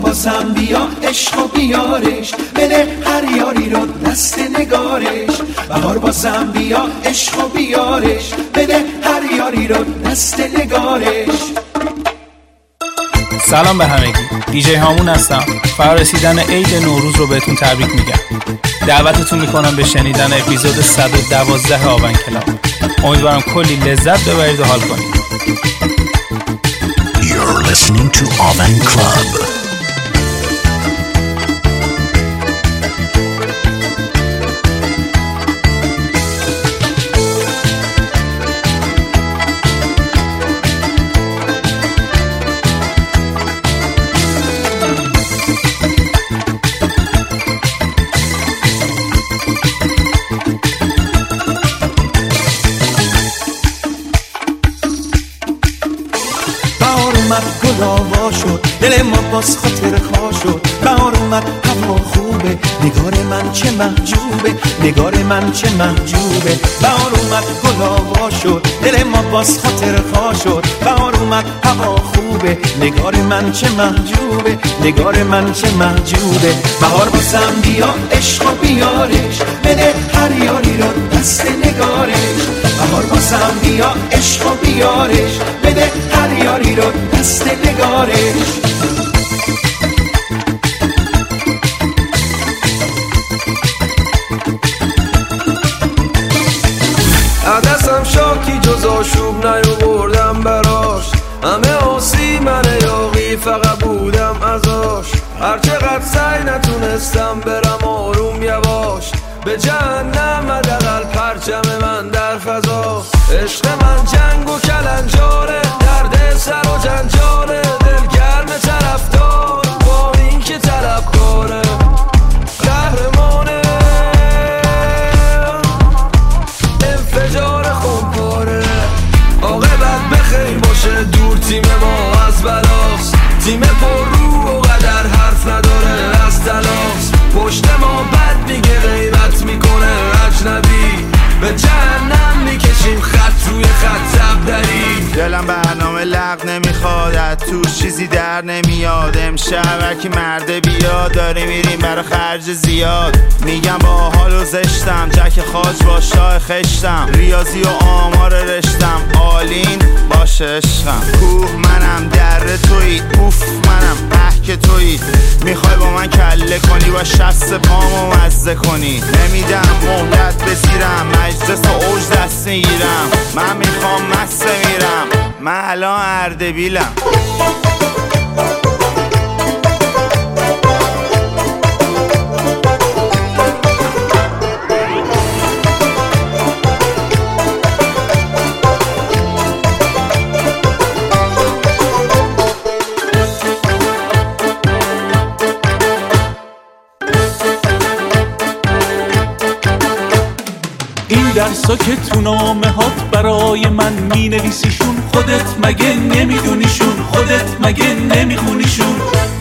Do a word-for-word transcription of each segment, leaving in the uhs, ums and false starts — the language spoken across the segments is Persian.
بازم بیا عشق و بیارش، بده هر یاری رو دست نگارش. بهار بازم بیا عشق و بیارش، بده هر یاری رو دست نگارش. سلام به همگی، دیجی هامون هستم. فرارسیدن عید نوروز رو بهتون تبریک میگم. دعوتتون میکنم به شنیدن اپیزود صد و دوازده آون کلاب. امیدوارم کلی لذت ببرید و حال کنید. You're listening to Aven Club. گلاوا شد دل ما باز خاطر خوا شد. بهار اومد هوا خوبه، نگار من چه محجوبه، نگار من چه محجوبه. بهار اومد گلاوا شد دل ما باز خاطر خوا شد. بهار اومد هوا خوبه، نگار من چه محجوبه، نگار من چه محجوبه. بهار بازم بیا عشق و بیارش، بده هر یاری رو دست نگارش. بهار بازم بیا عشق و بیارش، بده هر یاری رو دست نگارش. عدسم شاکی جز آشوب نیاوردم براش، همه آسی من یاقی فقط بودم ازاش. هرچقدر سعی نتونستم برم آروم یواش، به جهنم حداقل پرچم من در فضا. عشق من جنگ و کلنجاره، درد سر و جنجاله، دلگرم طرفدار با این که طلبکاره. قهرمانه انفجار خونپاره، عاقبت بخیر باشه دور تیم ما از بلاست. تیم پر رو و قدر حرف نداره از تلاس، پشت ما بد میگه غیبت میکنه اجنبی. به جهنم میکشیم خط روی خط زبدری. دلم برنامه لغ نمیخواد، از توش چیزی در نمیاد. امشب هرکی مرده بیاد، داری میریم برای خرج زیاد. میگم با حال و زشتم، جک خاج با شاه خشتم. ریاضی و آمار رشتم، آلین باشه عشقم. کوه منم در توی، اوف منم احک توی. میخوای با من کله کنی، با شست پامو مزه کنی. نمیدم مهلت بزیرم، مجلس و اوج دست میگیرم. من میخوام مست میرم، من الان اردبیلم. درسا که تو نامه هات برای من می نویسیشون، خودت مگه نمیدونیشون، خودت مگه نمیخونیشون.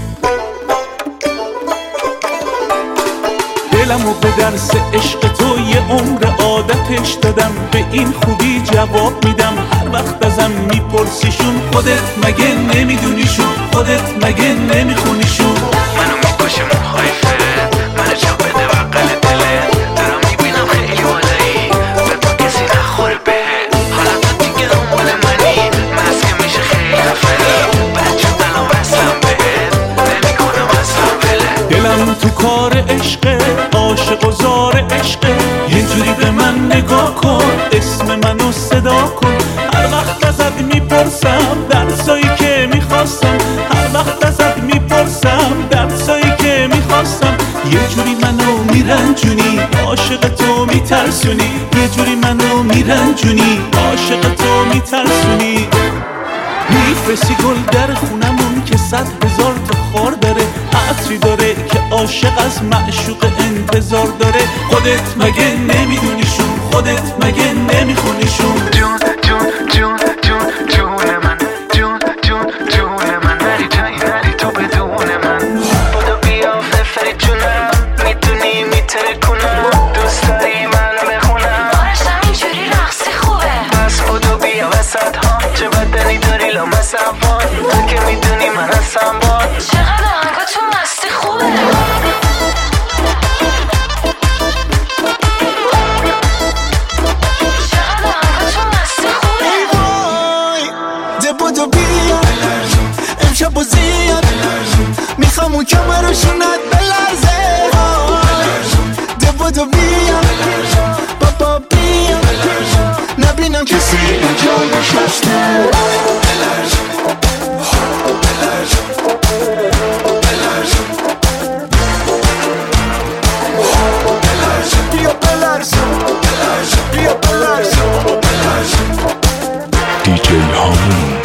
دلمو به درس عشق تو یه عمر عادتش دادم، به این خوبی جواب میدم هر وقت ازم میپرسیشون. خودت مگه نمیدونیشون، خودت مگه نمیخونیشون. منو میکشه موهای فرد، منو جا بده بقل دلت. دارم میبینم خیلی والایی، به تو کسی نخوره بهت. حالا تو دیگه دنبال منی، مسکه میشه خیلی خفنی. بچه دلم بستم بهت، نمیکنم اصلا بله. دلم تو کار عشقه، عاشق و زار عشقه. یه جوری به من نگاه کن، اسم منو صدا کن. هر وقت ازت میپرسم درسایی که میخواستم، هر وقت ازت میپرسم درسایی که میخواستم. یه جوری منو میرنجونی، عاشق تو میترسونی. یه جوری منو میرنجونی، عاشق تو میترسونی. میفرستی گل در خونمون که صد هزار تا خار داره، عطری داره که عاشق از معشوق انتظار داره. خودت مگه نمیدونیشون، خودت مگه نمیخونیشون. جون جون جون جون جون من، جون جون جون من. نری جایی نری تو بدون من. بودو بیا ففری جونم، میدونی میتره کنم. دوست داری من بخونم، باشم اینجوری رقصی خوبه. پس بودو بیا وسط ها، چه بدنی داری لامصب باد. تو که میدونی من هستم باد. چقدر آهنگا تو بیا امشب و زیاد میخوام اون کمرشونت بلرزه ده بودو بیا بابا بیا نبینم کسی اینجا نشسته بیا بلرزم بیا بلرزم دی جی هامون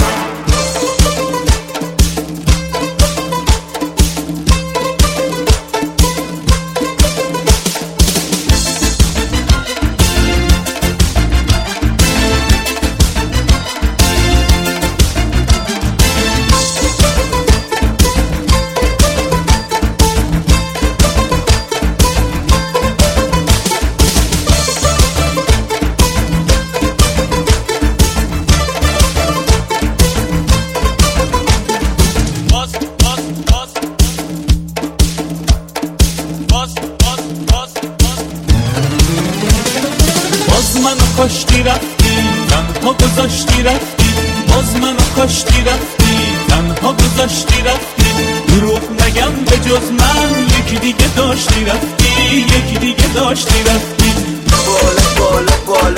کاشتی رفتی تنها گذاشتی رفتی باز منو کاشتی رفتی تنها گذاشتی رفتی دروغ نگم به جز من یکی دیگه داشتی رفتی یکی دیگه داشتی رفتی بالا بالا بالا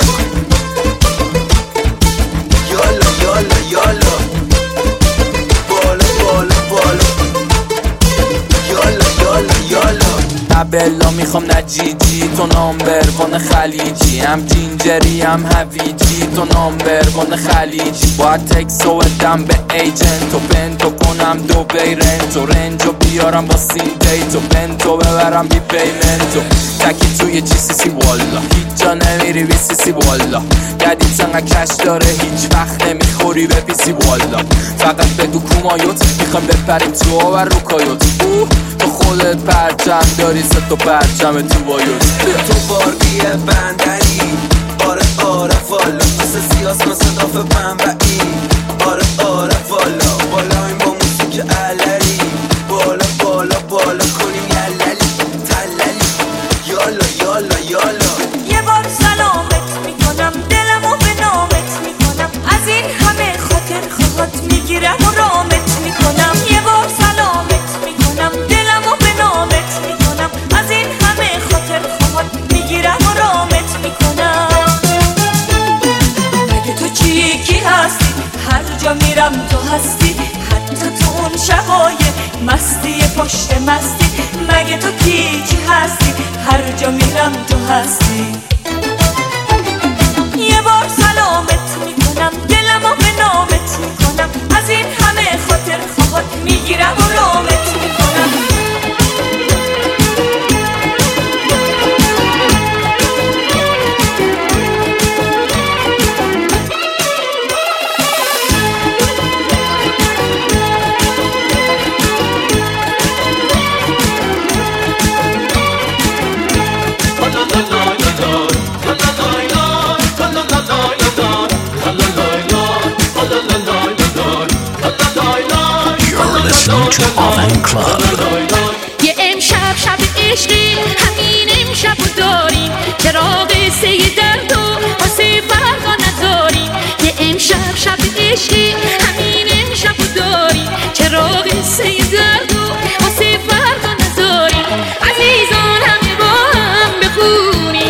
یالا یالا یالا بالا بالا بالا یالا یالا یالا بلا میخوام نجیجی تو نامبروان خلیجی هم جینجری هم هویجی تو نامبروان خلیجی باید تکسو بدم به ایجنتو پنتو کنم دو بیرنتو رنجو بیارم با سین دیتو پنتو ببرم بی پیمنتو تکی توی جی سی سی والا هیچ جا نمیری بی سی سی والا گدیم سنگه کش داره هیچ وقت نمیخوری به بی سی والا فقط بگو کومایوت میخوام بپریم تو و رو کایوت تو خودت پرچم داری سه تا پرچم تو بایوت تو باربی بندری آره آره والا مثل سیاس مثل داف بنبعی آره آره والا بالا این با موسیقی علری بالا بالا بالا کنیم یللی تللی یالا یالا یالا یه بار سلامت میکنم دلمو به نامت میکنم از این همه خاطر خواهد میگیرم و رامت میکنم یه بار سلامت میکنم دلمو به نامت میکنم از این همه خاطر خواهد میگیرم و رامت میکنم مگه تو چی کی هستی هر جا میرم تو هستی حتی تو اون شبای مستی پشت مستی مگه تو کی چی هستی هر جا میرم تو هستی یه بار سلامت میکنم دلمو به نامت میکنم از این همه خاطر خواهد میگیرم و رامت میکنم listening to Oven Club. یه امشب شب عشقی همین امشب رو داریم چراغ قصه درد و واسه فرقا نداریم یه امشب شب عشقی همین امشب رو داریم چراغ قصه درد و واسه فرقا نداریم عزیزان همه با هم بخونیم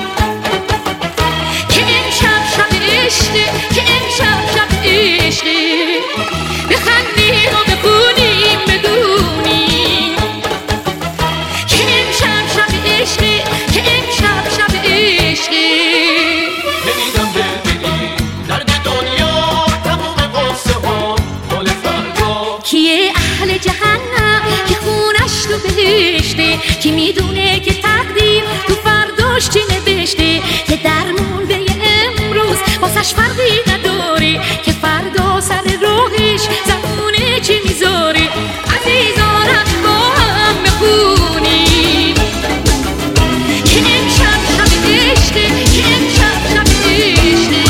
که امشب شب عشقی که امشب شب عشقی بخندیم و بخونیم بدونیم که امشب شب عشقی که امشب شب عشقی نمیدم ببینی درد دنیا تموم قصه ها مال فردا کیه اهل جهنم که خونش تو بهشته کی میدونه که تقدیر تو فرداش چی نوشته که درمون به امروز واسش فرقی نداره که فردا سر راهش زمونه چی میذاره عزیزان هم با هم بخونیم که امشب شب عشقه که امشب شب عشقه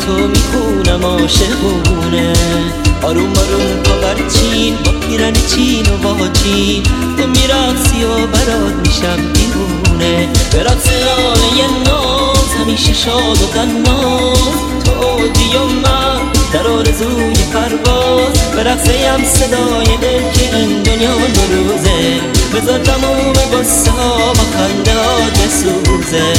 تو میخونم عاشقونه. آروم آروم پاور چین با پیرن چین و با چین تو میرقصی و برات میشم دیوونه. برات سرانه یه ناز همیشه شاد و قناز تو عودی و من در آرزوی پرواز. برقصیم صدای دل که این دنیا نروزه بذار تموم بسه ها با خنده ها بسوزه.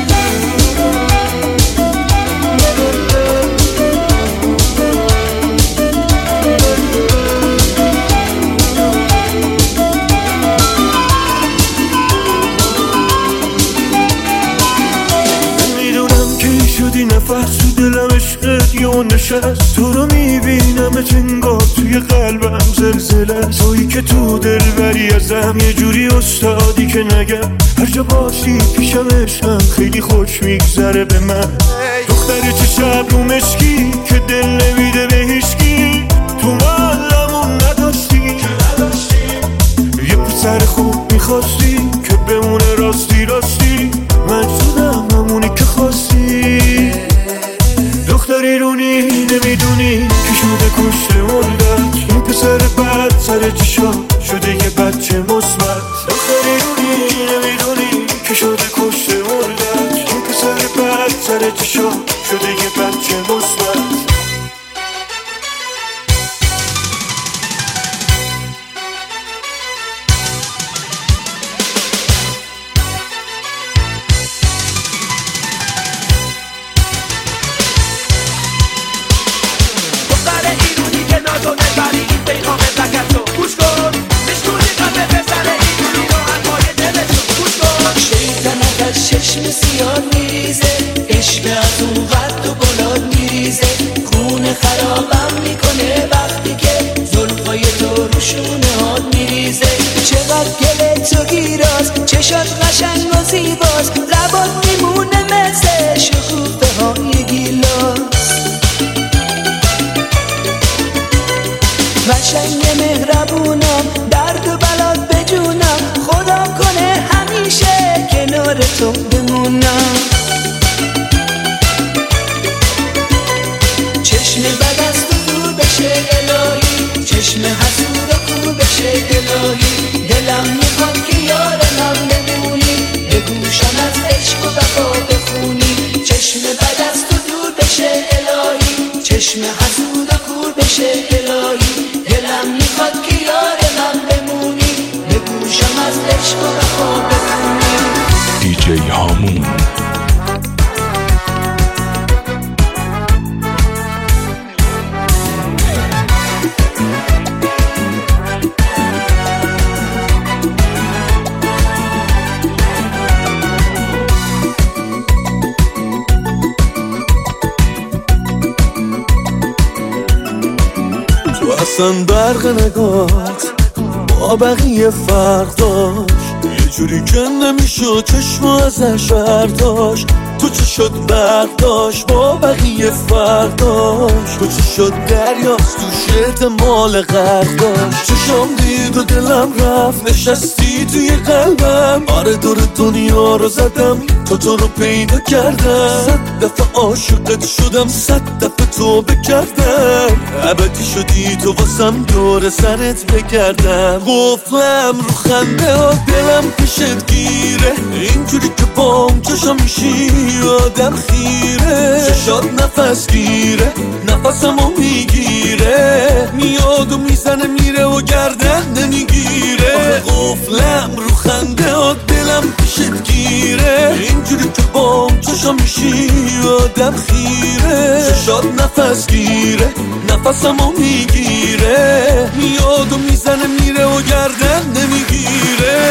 نفس تو دلم عشقت یه نشست تو رو میبینم انگار توی قلبم زلزله. تویی که تو دل بری ازم یه جوری استادی که نگم هر جا باشی پیشم عشقم خیلی خوش میگذره به من. دختر چه شب رو مشکی که دل نمیده به هیچکی تو محلمون نداشتی یه پسر خوب میخواستی که بمونه راستی راستی من شدم همونی که خواستی. دختری رونی نمیدونی که شده کشته مردت این پسر بد سر چشا شده یه بچه مثبت. دختری رونی نمیدونی که شده کشته مردت این پسر بد سر چشا شده یه بچه مثبت. چشم سیاد میریزه عشق از اون قد و بلاد میریزه خون خرابم میکنه وقتی که زلفای تو رو شونه هات میریزه. چقدر گله تو گیراز چشات قشنگ و زیباز لبات میمونه مثل شکوفه های گیلاس. قشنگ مهربونم درد و بلات بجونم خدا کنه همیشه کنار تو بمونم. چشم بد از تو دور بشه الهی چشم حسود و کور بشه الهی. دلم میخواد که یار من بمونی به گوشم از عشق و وفا بخونی. چشم بد از تو دور بشه الهی چشم حسود و کور بشه الهی. دلم میخواد که یار من بمونی به گوشم از عشق و وفا بخونی. دیجی هامون تو اصلا برق نگات با بقیه فرق داشت یه جوری که نمیشد چشم ازش برداشت. تو چه شد برق داشت با بقیه فرق داشت. تو چه شد دریاست توش احتمال غرق داشت. چشم دید و دلم رفت نشستی توی قلبم. آره دور دنیا رو زدم تو تو رو پیدا کردم. صد دفعه عاشقت شدم صد دفعه تو بکردم. ابدی شدی تو واسم دور سرت بگردم. قفلم رو خنده ها دلم پیشت گیره اینجوری که بام چشم میشی آدم خیره. چشات نفس گیره نفسمو میگیره میاد و میزنه میره و گردن نمیگیره. قفلم رو خنده ها دلم پیشت گیره اینجوری که بام چشم میشی آدم خیره. چشات نفس گیره نفسمو میگیره میاد و میزنه میره و گردن نمیگیره.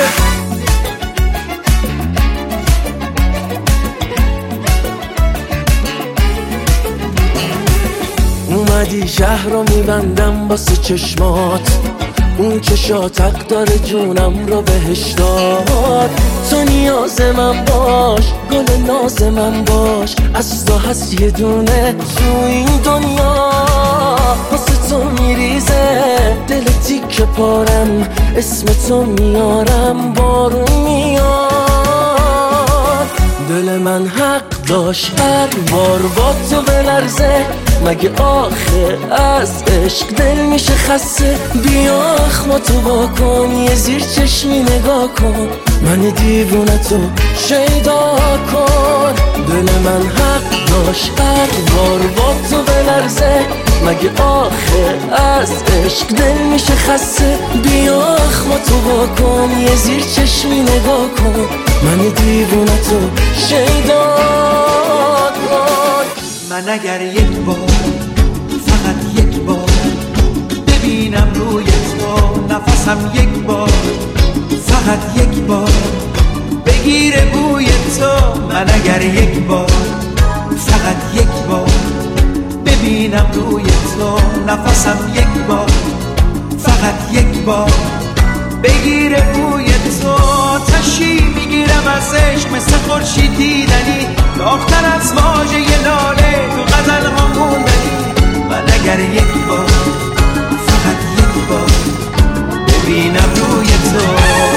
اومدی شهر رو میبندم واسه چشمات اون چشات حق داره جونم رو بهش داد. تو نیاز من باش گل ناز من باش از تو هست یه دونه تو این دنیا واسه تو میریزه دل تیک پارم اسم تو میارم بارون میاد. دل من حق داشت هر بار با تو بلرزه، مگه آخه از عشق دل میشه خسته؟ بیا اخماتو با کن، یه زیر چشمی نگاه کن، من دیوونه تو شیدا کن. دل من حق داشت هر بار با تو بلرزه، مگه آخه از عشق دل میشه خسته؟ بیا اخماتو با کن، یه زیر چشمی نگاه کن، من دیوونه تو شیدا کن. من اگر یک بار فقط یک بار ببینم روی تو نفسم، یک بار فقط یک بار بگیره بوی تو، من اگر یک بار فقط یک بار ببینم روی تو نفسم، یک بار فقط یک بار بگیره بوی تو، تشی میگیرم از عشق مثل خورشید دیدنی، داختر از واژه لاله تو غزل ها موندنی. من اگر یک بار فقط یک بار ببینم روی تو.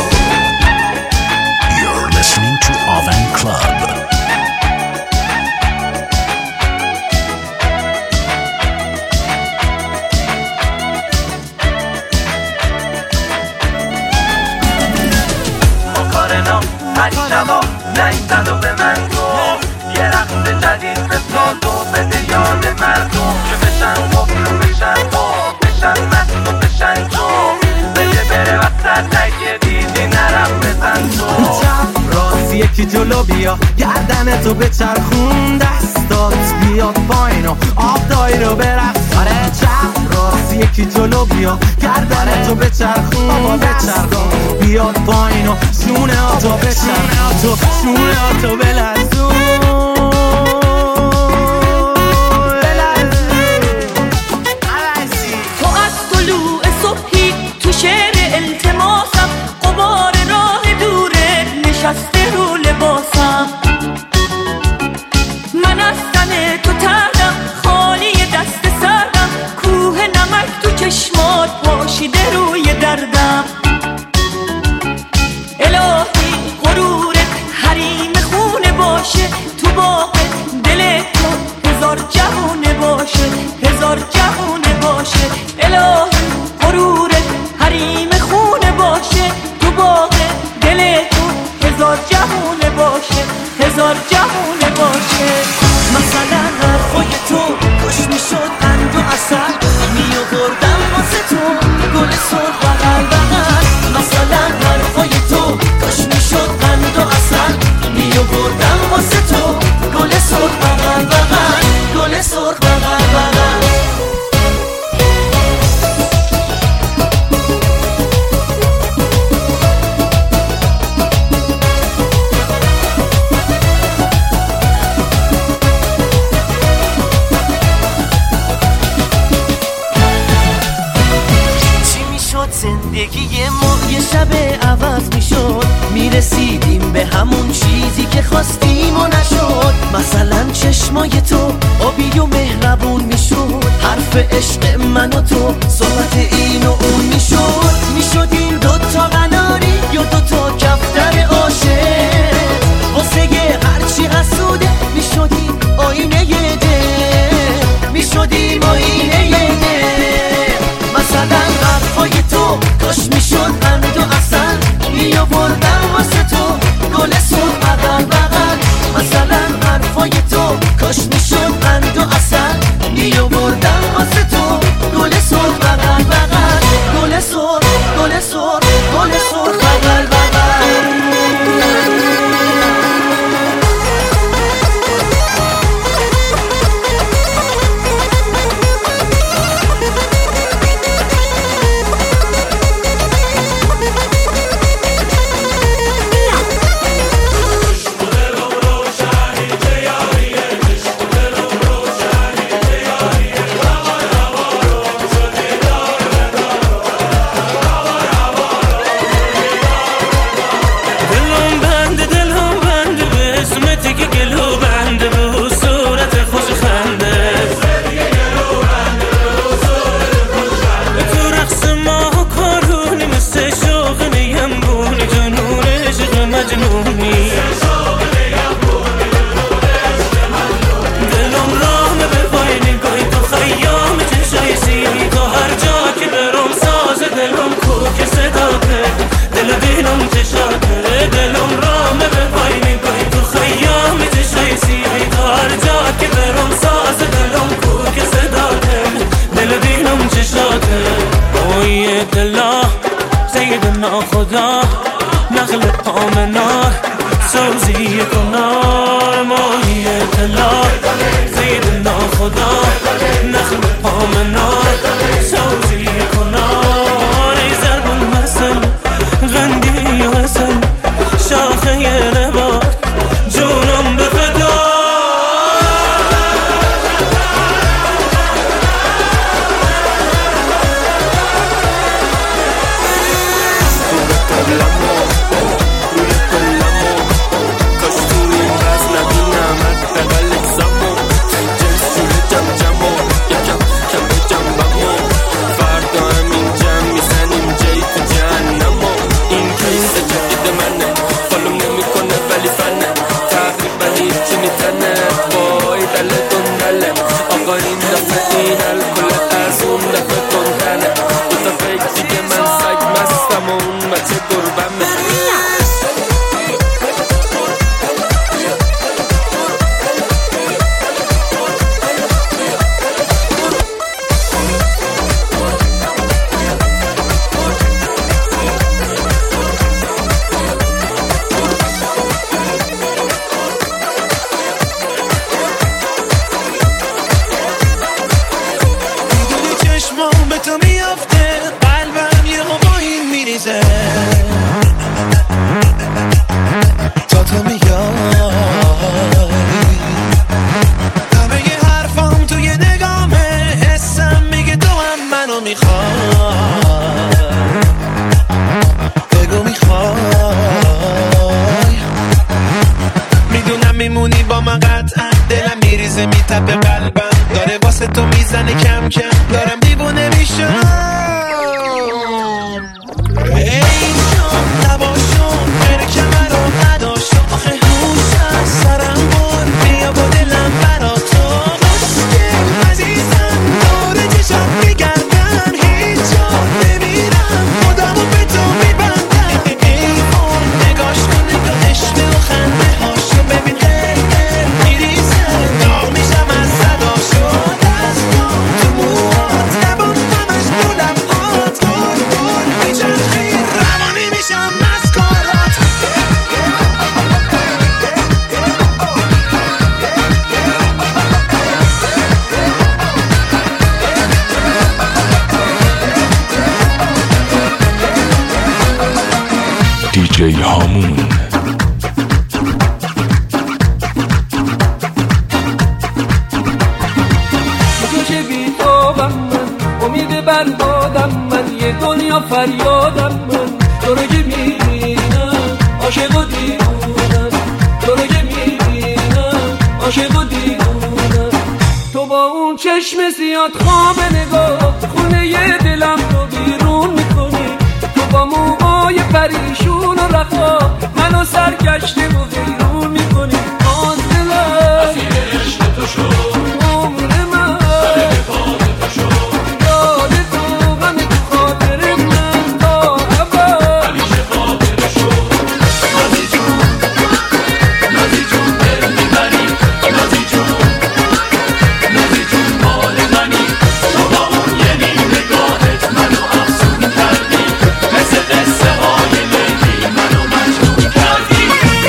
You're listening to Oven Club. شبا نیستد و به من گفت یه رقص جدید بساز و بده یاد مردم که بشن خوب بشن خوب بشن مست و بشن تو بگه بره وسط اگه دیدی نرم بزن تو. چپ راست یکی جلو بیا، گردن تو بچرخون، دستات بیاد پایین و آب دایی رو برقص. آره چپ راست یکی جلو بیا، گردن تو بچرخون، بچرخون بیاد پایین و شونه ها تو بچرخون، شونه ها تو بلرزون. تو از طلوع صبحی تو شعر التماسم، غبار راه دوره نشسته رو لباسم، من از تن تو تردم خالی دست سردم، کوه نمک تو چشمات پاشیده روی دردم. الهی غرورت حریم خونه باشه، تو باغ دل تو هزار جهونه باشه، هزار جهونه باشه. الهی غرورت حریم خونه باشه، تو باغ دل تو هزار جهونه باشه، هزار جهونه باشه. مثلا حرفای تو خوش میشد قند و عسل، میآوردم واسه تو گل سرخ بغل بغل. مثلا حرفای تو خوش میشد قند و عسل، میآوردم واسه تو گل سرخ بغل بغل، گل سرخ بغل بغل. زندگی ما یه شب عوض میشد، میرسیدیم به همون چیزی که خواستیم و نشد. مثلا چشمای تو آبی و مهربون میشد، حرف عشق من و تو صحبت این و اون میشد. میشدیم دوتا قناری یا دوتا کفتر عاشق، واسه هرچی حسوده میشدیم آینه یه دل، میشدیم آینه یه دل. مثلا حرفای تو کاش میشد قند و عسل، میآوردم واسه تو گل سرخ بغل بغل. مثلا حرفای تو کاش میشد قند و عسل، میآوردم واسه تو گل سرخ بغل بغل، گل سرخ گل سرخ گل سرخ بغل بغل. ناخدا نخل پامنار سوزی کنار ماهی اطلاع زید ناخدا نخل پامنار سوزی کنار ای زربون مثل غندی و حسن شاخه یه نبات جونم به فدا دیجی هامون. تو چه بی توبم من، امید بربادم من، یه دنیا فریادم من. تو رو که میبینم عاشق و دیوونم، تو رو که میبینم عاشق و دیوونم. تو با اون چشم زیاد خواب نگاه خونه یه دلم رو بیرون میکنی. تو با موهای پریشون و رخا منو سرگشته و غیرون میکنی. آن دلم اسیر عشق تو شد، عمر من سر پاد تو شد. یاد تو غم تو خاطر من تا ابد همیشه خاطر شد. نازی جون نازی جون دل میبری، نازی جون نازی جون مال منی. تو با اون یه نیم نگاهت منو افسون کردی، مثل قصه های لیلی منو مجنون کردی.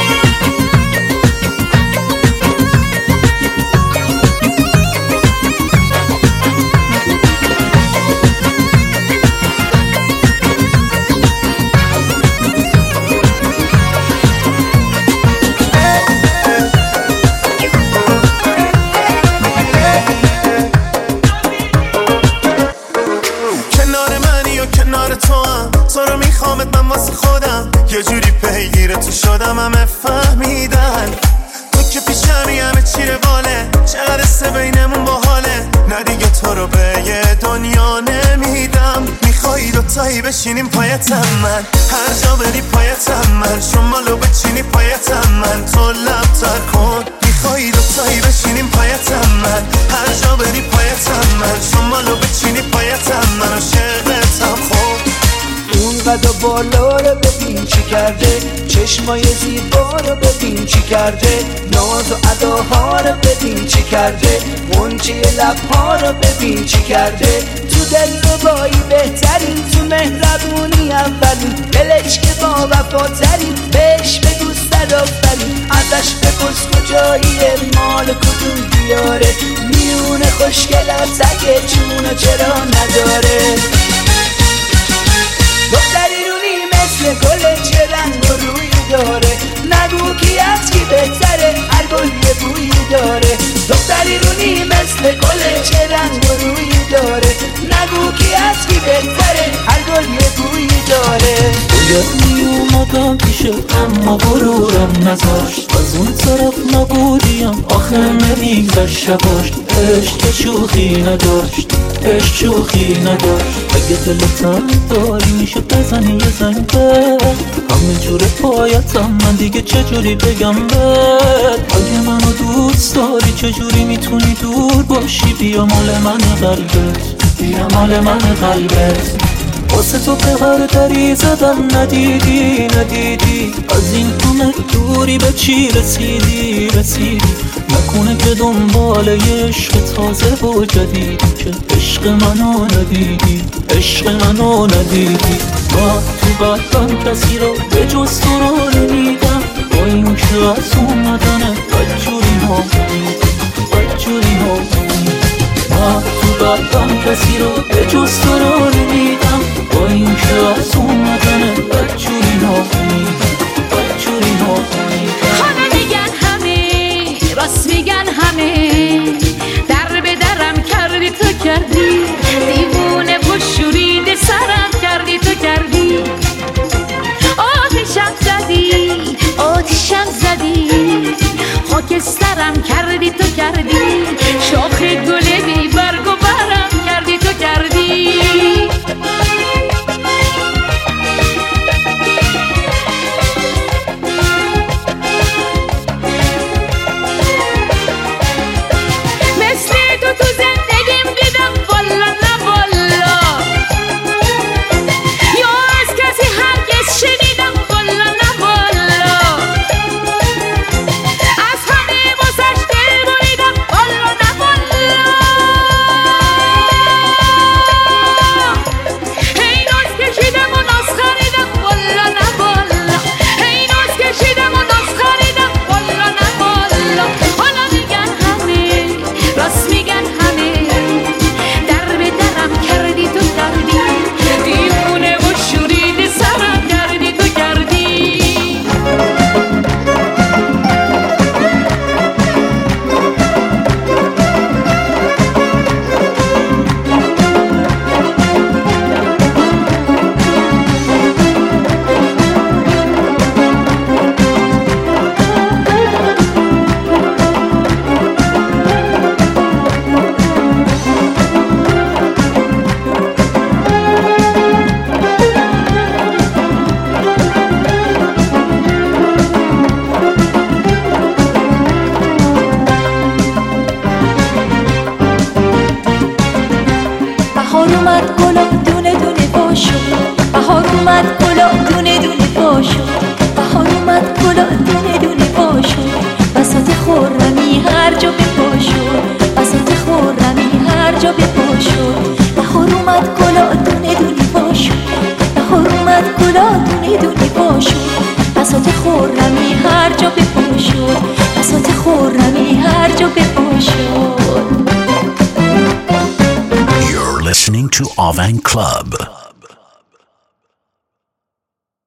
کنار منی و کنار تو هم، تو رو میخوامت من واسه خودم. یه جوری پیگیر تو شدم همه فهمیدن تو که پیشمی همه چی رواله. چقدر سه بینمون باحاله، نه دیگه تو رو به یه دنیا نمیدم. میخوایی دوتایی بشینیم پایتم من، هر جا بری پایتم من. شمالو بچینی پایتم من، تو لب تر کن. میخوایی دوتایی بشینیم پایتم من، هر جا بری پایتم من. شمالو بچینی پایتم من، عاشقتم خود. اون قد و بالا رو ببین چی کرده، چشمای زیبا رو ببین چی کرده، ناز و اداها رو ببین چی کرده، غنچه لبها رو ببین چی کرده. تو دلربایی بهترین، تو مهربونی اولین، دلش که با وفاترین، بهش بگو صد آفرین. ازش بپرس کجاییه، مال کدوم دیاره، میونه خوشگلت اگه جونو چرا نداره. دختری رونی مثل گل چه رنگ و روی داره، نگو کی از کی بهتره، هر گل یه بویی داره. دختری رونی مثل گل چه رنگ و روی داره، نگو کی از کی بهتره، هر گل یه بویی داره. باید می اومدم پیشه اما غرورم نذاشت، از اون طرف نبودیم آخه نمیگذشت شباش. عشق شوخی نداشت، عشق شوخی نداشت. اگه دلتم داری میشه بزنی یه زنگ بد، همه جور پایتم من دیگه چجوری بگم بد. اگه منو دوست داری چجوری میتونی دور باشی، بیا مال من قلبت، بیا مال من قلبت. واسه تو به هر دری زدم ندیدی ندیدی، از این همه دوری به چی رسیدی رسیدی. نکنه که دنبال یه عشق تازه و جدیدی، که عشق منو ندیدی عشق منو ندیدی. با تو بدم کسی رو به جز تو رو نمیدم، با این که از اومدنه بدجوری ها بدجوری ها. با تو بدم کسی رو به جز تو رو نمیدم، با این که از اومدنه بدجوری ها بدجوری ها. همه میگن همه راست میگن همه، در به درم کردی تو کردی، دیوونه و شوریده سرم کردی تو کردی. آتشم زدی آتشم زدی، خاکسترم کردی تو کردی، شاخ گل بی برگ و برم کردی تو کردی. You're listening to Avan Club.